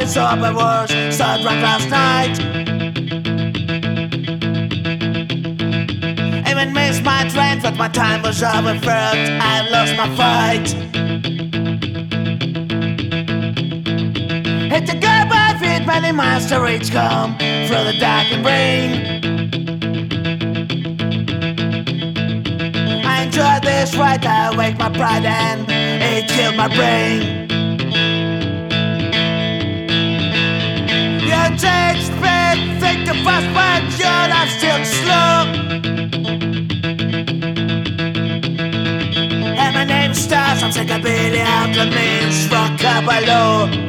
been sober was so drunk last night. Even missed my train, but my time was over first. I've lost my fight. Hit the goodbye feet, many miles to reach home through the darkened rain. I enjoyed this ride, I awake my pride and it killed my brain. You take speed, think too fast, but your life's still slow. And my name's Stars, I'm psychobilly out, that means rockabilly.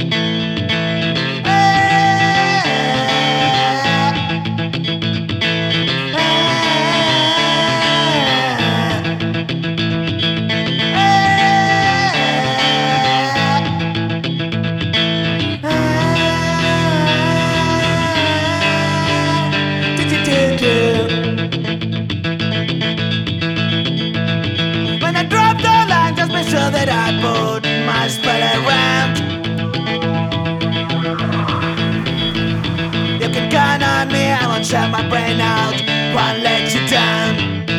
When I drop the line, just make sure that I put my spell around. You can count on me, I won't shut my brain out, won't let you down.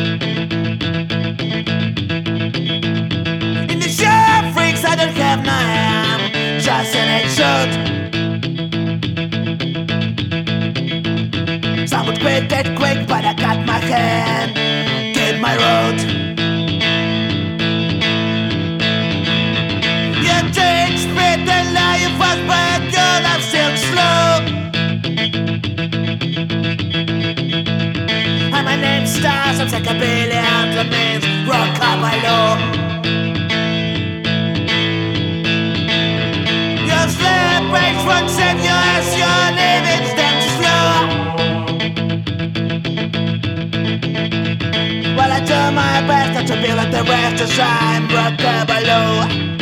In the show freaks, I don't have no ham, just an headshot. Some would quit that quick, but I got my hand, did my road. You take speed and lie, you fast, but your life's still slow. And my name's Stars, I'm psychobilly, and that means rockabilly. Your slip breaks won't save you as you're living steps too slow. Well, I do my best not to be like the rest, 'cause I'm rockabilly.